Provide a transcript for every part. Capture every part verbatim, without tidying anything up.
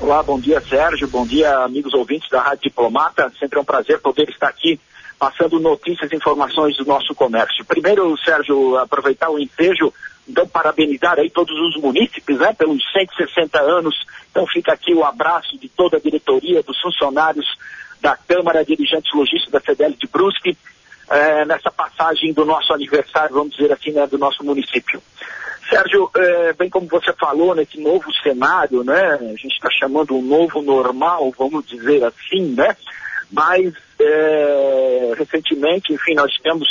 Olá, bom dia, Sérgio, bom dia, amigos ouvintes da Rádio Diplomata. Sempre é um prazer poder estar aqui passando notícias e informações do nosso comércio. Primeiro, Sérgio, aproveitar o ensejo, então parabenizar aí todos os munícipes, né, pelos cento e sessenta anos. Então fica aqui o abraço de toda a diretoria, dos funcionários da Câmara, dirigentes logísticos da C D L de Brusque, é, nessa passagem do nosso aniversário, vamos dizer assim, né, do nosso município. Sérgio, é, bem como você falou, nesse novo cenário, né, a gente está chamando um novo normal, vamos dizer assim, né, mas é, recentemente, enfim, nós temos,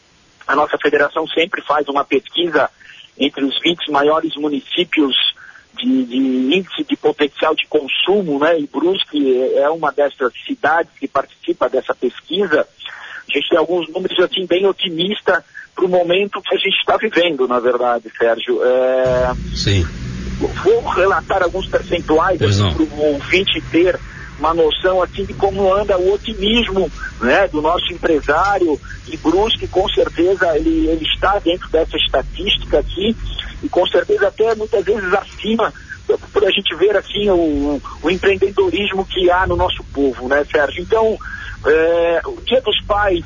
a nossa federação sempre faz uma pesquisa entre os vinte maiores municípios de, de índice de potencial de consumo, né, e Brusque é uma dessas cidades que participa dessa pesquisa. A gente tem alguns números assim bem otimistas para o momento que a gente está vivendo, na verdade, Sérgio. É... Sim. Vou relatar alguns percentuais assim, para o ouvinte ter uma noção assim de como anda o otimismo, né, do nosso empresário, e Brusque com certeza ele, ele está dentro dessa estatística aqui e com certeza até muitas vezes acima, por a gente ver assim o, o empreendedorismo que há no nosso povo, né, Sérgio? Então, é, o Dia dos Pais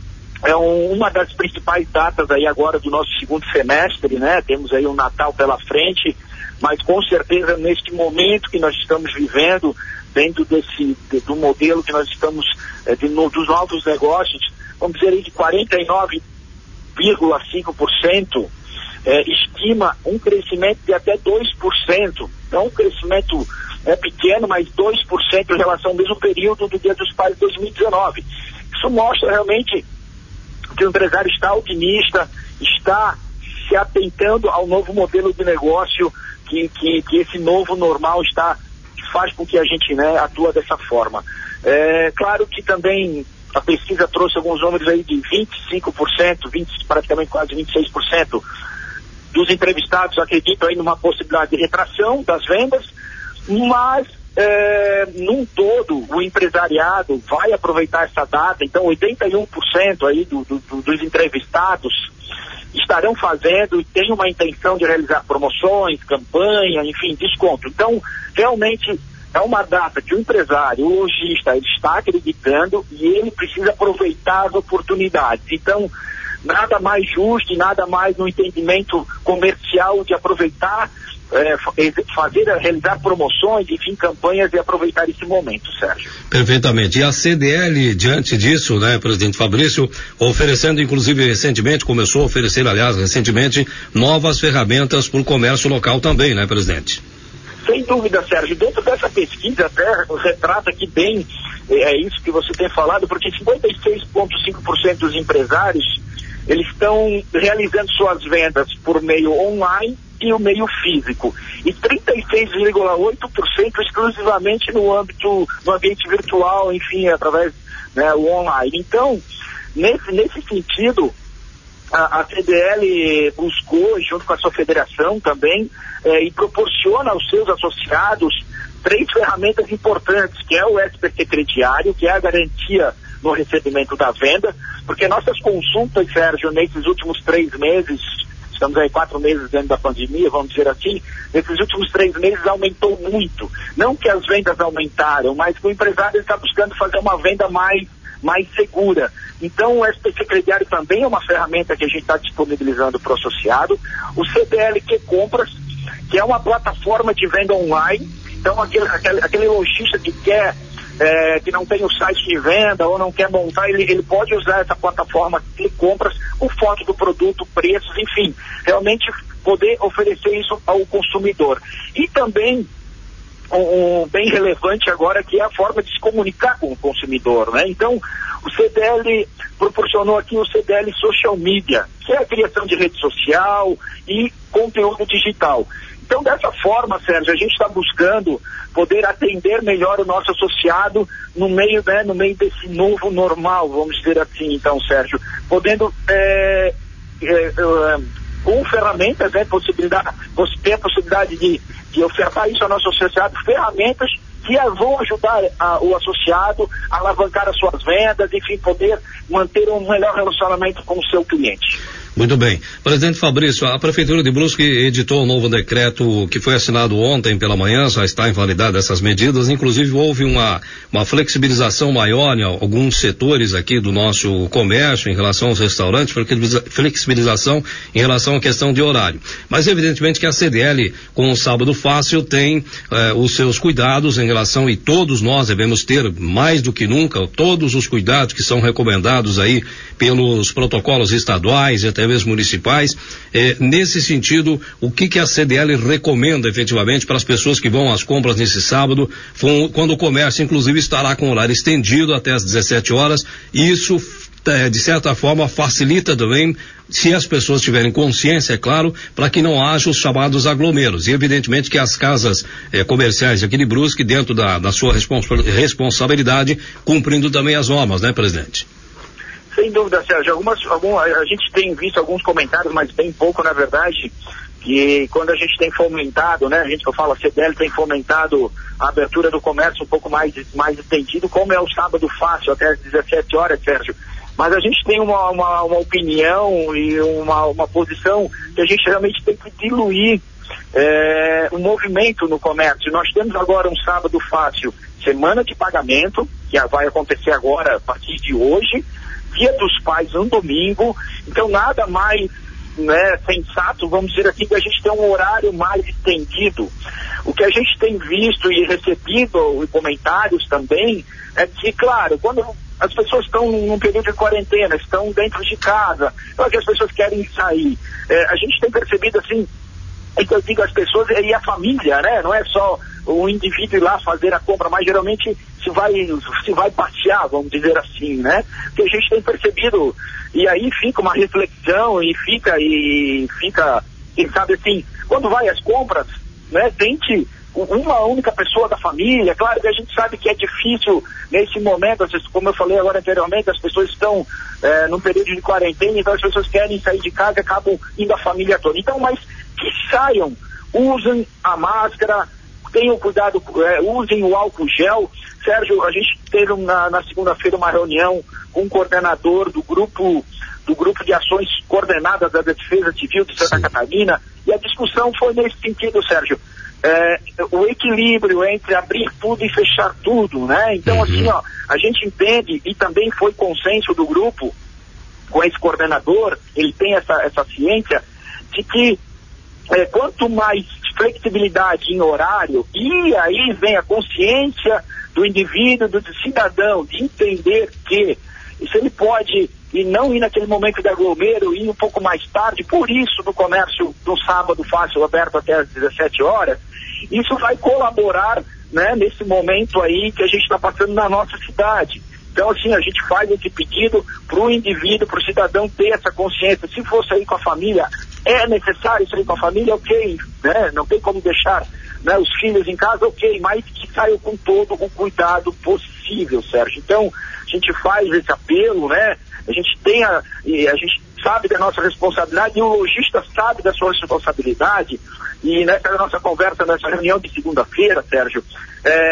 é um, uma das principais datas aí agora do nosso segundo semestre, né? Temos aí o Natal pela frente, mas com certeza neste momento que nós estamos vivendo, dentro desse, de, do modelo que nós estamos, é, de, no, dos novos negócios, vamos dizer aí de quarenta e nove vírgula cinco por cento, é, estima um crescimento de até dois por cento. Então um crescimento é pequeno, mas dois por cento em relação ao mesmo período do Dia dos Pais de dois mil e dezenove. Isso mostra realmente que o empresário está otimista, está se atentando ao novo modelo de negócio, que, que, que esse novo normal está, faz com que a gente, né, atua dessa forma. É claro que também a pesquisa trouxe alguns números aí de vinte e cinco por cento, vinte, praticamente quase vinte e seis por cento dos entrevistados acreditam aí numa possibilidade de retração das vendas, mas É, num todo, o empresariado vai aproveitar essa data. Então oitenta e um por cento aí do, do, do, dos entrevistados estarão fazendo e têm uma intenção de realizar promoções, campanha, enfim, desconto. Então, realmente é uma data que o empresário, o lojista, ele está acreditando e ele precisa aproveitar as oportunidades. Então, nada mais justo e nada mais no entendimento comercial de aproveitar, É, fazer, realizar promoções, enfim, campanhas e aproveitar esse momento, Sérgio. Perfeitamente. E a C D L, diante disso, né, presidente Fabrício, oferecendo, inclusive, recentemente, começou a oferecer, aliás, recentemente, novas ferramentas para o comércio local também, né, presidente? Sem dúvida, Sérgio. Dentro dessa pesquisa, até retrata aqui bem, é isso que você tem falado, porque cinquenta e seis vírgula cinco por cento dos empresários, eles estão realizando suas vendas por meio online e o meio físico, e trinta e seis vírgula oito por cento exclusivamente no âmbito, no ambiente virtual, enfim, através, né, o online. Então, nesse, nesse sentido, a, a C D L buscou, junto com a sua federação também, eh, e proporciona aos seus associados três ferramentas importantes, que é o S P C crediário, que é a garantia no recebimento da venda, porque nossas consultas, Sérgio, nesses últimos três meses, estamos aí quatro meses dentro da pandemia, vamos dizer assim, nesses últimos três meses aumentou muito. Não que as vendas aumentaram, mas que o empresário está buscando fazer uma venda mais, mais segura. Então o S P C crediário também é uma ferramenta que a gente está disponibilizando para o associado. O C D L Q Compras, que é uma plataforma de venda online. Então aquele, aquele, aquele lojista que quer, É, que não tem o site de venda ou não quer montar, ele, ele pode usar essa plataforma de compras com foto do produto, preços, enfim, realmente poder oferecer isso ao consumidor. E também um, um bem relevante agora, que é a forma de se comunicar com o consumidor, né? Então o C D L proporcionou aqui o C D L Social Media, que é a criação de rede social e conteúdo digital. Então, dessa forma, Sérgio, a gente está buscando poder atender melhor o nosso associado no meio, né, no meio desse novo normal, vamos dizer assim, então, Sérgio, podendo, é, é, é, com ferramentas, né, possibilidade, você ter a possibilidade de, de ofertar isso ao nosso associado, ferramentas que vão ajudar a, o associado a alavancar as suas vendas, enfim, poder manter um melhor relacionamento com o seu cliente. Muito bem. Presidente Fabrício, a Prefeitura de Brusque editou um novo decreto que foi assinado ontem pela manhã, já está em validade essas medidas, inclusive houve uma, uma flexibilização maior em alguns setores aqui do nosso comércio em relação aos restaurantes, flexibilização em relação à questão de horário. Mas evidentemente que a C D L, com o Sábado Fácil, tem eh, os seus cuidados em relação, e todos nós devemos ter mais do que nunca, todos os cuidados que são recomendados aí pelos protocolos estaduais e até mesmo municipais. Eh, nesse sentido, o que que a C D L recomenda efetivamente para as pessoas que vão às compras nesse sábado, quando o comércio inclusive estará com horário estendido até às dezessete horas, e isso eh, de certa forma facilita também, se as pessoas tiverem consciência, é claro, para que não haja os chamados aglomeros. E evidentemente que as casas eh, comerciais aqui de Brusque, dentro da, da sua responsa- responsabilidade, cumprindo também as normas, né, presidente? Sem dúvida, Sérgio. Algumas, algum, a gente tem visto alguns comentários, mas bem pouco, na verdade, que quando a gente tem fomentado, né, a gente que eu falo, a C D L tem fomentado a abertura do comércio um pouco mais, mais estendido, como é o Sábado Fácil, até às dezessete horas, Sérgio. Mas a gente tem uma, uma, uma opinião e uma, uma posição que a gente realmente tem que diluir é, o movimento no comércio. Nós temos agora um Sábado Fácil, semana de pagamento, que vai acontecer agora, a partir de hoje, Dia dos Pais um domingo, então nada mais, né, sensato, vamos dizer assim, que a gente tem um horário mais estendido. O que a gente tem visto e recebido e comentários também é que, claro, quando as pessoas estão num período de quarentena, estão dentro de casa, claro que as pessoas querem sair. É, a gente tem percebido assim, é que eu digo as pessoas e a família, né? Não é só o indivíduo ir lá fazer a compra, mas geralmente se vai, se vai passear, vamos dizer assim, né? Que a gente tem percebido, e aí fica uma reflexão e fica, e fica, quem sabe assim, quando vai às compras, né? Tente uma única pessoa da família. Claro que a gente sabe que é difícil nesse momento, como eu falei agora anteriormente, as pessoas estão é, num período de quarentena, então as pessoas querem sair de casa e acabam indo a família toda. Então, mas que saiam, usem a máscara, tenham cuidado, é, usem o álcool gel. Sérgio, a gente teve na, na segunda-feira uma reunião com um coordenador do grupo do grupo de ações coordenadas da Defesa Civil de Santa Sim. Catarina, e a discussão foi nesse sentido, Sérgio. É, o equilíbrio entre abrir tudo e fechar tudo, né? Então, uhum. assim, ó, a gente entende, e também foi consenso do grupo com esse coordenador, ele tem essa, essa ciência de que é, quanto mais flexibilidade em horário, e aí vem a consciência do indivíduo, do cidadão, de entender que se ele pode e não ir naquele momento de aglomero, ir um pouco mais tarde, por isso no comércio do Sábado Fácil aberto até às dezessete horas, isso vai colaborar, né, nesse momento aí que a gente está passando na nossa cidade. Então, assim, a gente faz esse pedido para o indivíduo, para o cidadão ter essa consciência. Se for sair com a família, é necessário sair com a família, ok, né? Não tem como deixar, né, os filhos em casa, ok, mas que saiam com todo o cuidado possível, Sérgio. Então, a gente faz esse apelo, né? A gente tem a, a gente sabe da nossa responsabilidade, e o lojista sabe da sua responsabilidade. E nessa nossa conversa, nessa reunião de segunda-feira, Sérgio, é,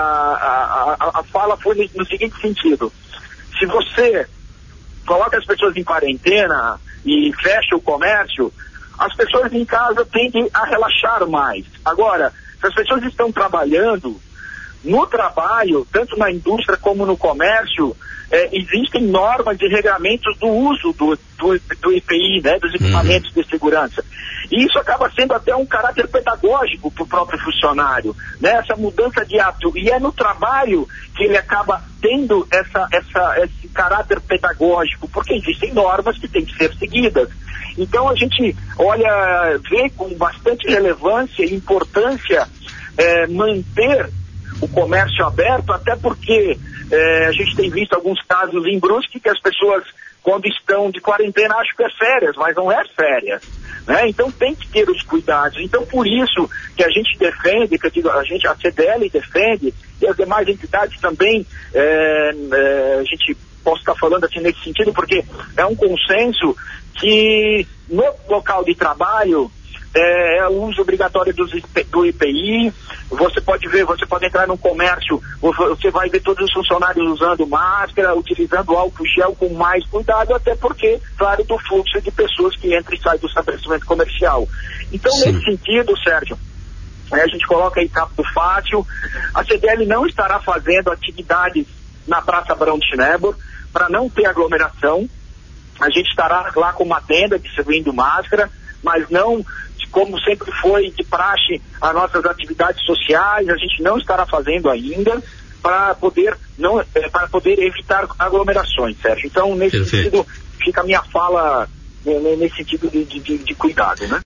a, a, a fala foi no, no seguinte sentido: se você coloca as pessoas em quarentena e fecha o comércio, as pessoas em casa tendem a relaxar mais. Agora, se as pessoas estão trabalhando, no trabalho, tanto na indústria como no comércio, é, existem normas e regramentos do uso do, do, do E P I, né, dos equipamentos uhum. de segurança. E isso acaba sendo até um caráter pedagógico para o próprio funcionário, né, essa mudança de hábito. E é no trabalho que ele acaba tendo essa, essa, esse caráter pedagógico, porque existem normas que têm que ser seguidas. Então a gente olha, vê com bastante relevância e importância é, manter o comércio aberto, até porque é, a gente tem visto alguns casos em Brusque que as pessoas, quando estão de quarentena, acham que é férias, mas não é férias, né? Então tem que ter os cuidados. Então por isso que a gente defende, que eu digo, a gente, a C D L defende, e as demais entidades também, é, é, a gente posso estar falando assim nesse sentido, porque é um consenso que no local de trabalho é, é o uso obrigatório dos, do I P I. Você pode ver, você pode entrar num comércio, você vai ver todos os funcionários usando máscara, utilizando álcool gel com mais cuidado, até porque, claro, do fluxo de pessoas que entram e saem do estabelecimento comercial. Então, Sim. nesse sentido, Sérgio, a gente coloca aí Cabo do Fátio, a C D L não estará fazendo atividades na Praça Barão de Schnebor, para não ter aglomeração. A gente estará lá com uma tenda distribuindo máscara, mas não, como sempre foi de praxe, as nossas atividades sociais, a gente não estará fazendo ainda, para poder, não, é, para poder evitar aglomerações, Sérgio. Então, nesse Perfeito. sentido, fica a minha fala, né, nesse sentido de, de, de cuidado, né?